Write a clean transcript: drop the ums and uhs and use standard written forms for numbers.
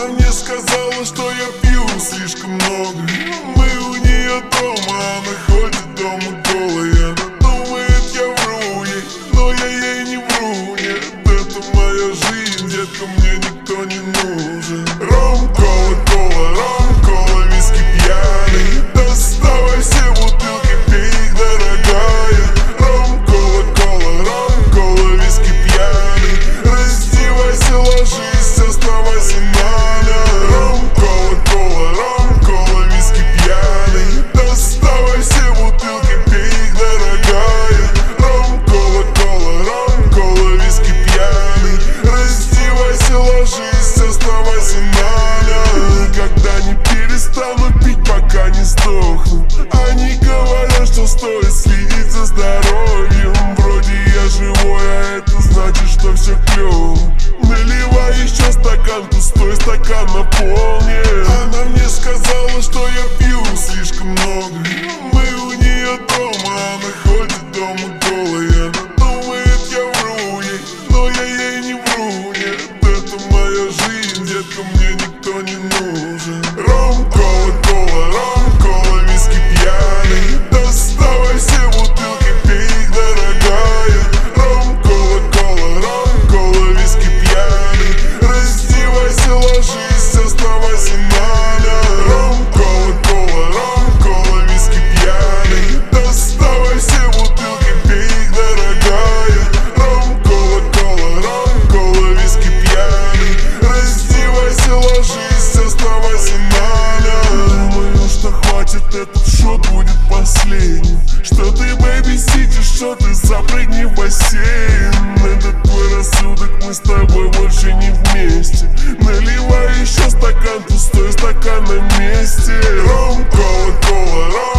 Она мне сказала, что я пью слишком много. Мы у нее дома, она ходит дома голая. Думает, я вру ей, но я ей не вру. Нет, это моя жизнь, детка, мне никто не нужен. Ром, кола, кола, ром, кола, виски пьяный. Доставай все бутылки, пей их, дорогая. Ром, кола, кола, ром, кола, виски пьяный. Раздевайся, ложись, оставайся на ночь. Ром, кола, кола, ром, кола, виски пьяный. Доставай все бутылки, пей их, дорогая. Ром, кола, кола, ром, кола, виски пьяный. Раздевайся, ложись, оставайся на ночь. Никогда не перестану пить, пока не сдохну. Они говорят, что стоит следить за здоровьем. Вроде я живой, а это значит, что все клево. Наливай еще стакан, пустой стакан наполнен. Она мне сказала, что я пью слишком много. Мы у нее дома, она ходит дома голая. Думает, я вру ей, но я ей не вру. Нет, это моя жизнь, детка, мне никто не нужен. Ром, кола, кола, ром, кола, виски пьяный. Доставай все бутылки, пей их, дорогая. Ром, кола, кола, ром, кола, виски пьяный. Раздевайся, ложись, оставайся на ночь. Ром, кола, кола, ром, кола, виски пьяный. Доставай все бутылки, пей их, дорогая. Ром, кола, кола, ром, кола, виски пьяный. Раздевайся, ложись, оставайся на ночь. Думаю, что хватит, этот шот будет последним. Что ты, бэйби, сидишь, что ты, запрыгни в бассейн. Это твой рассудок, мы с тобой больше не вместе. Наливай еще стакан, пустой стакан на месте. Ром, кола, кола, ром.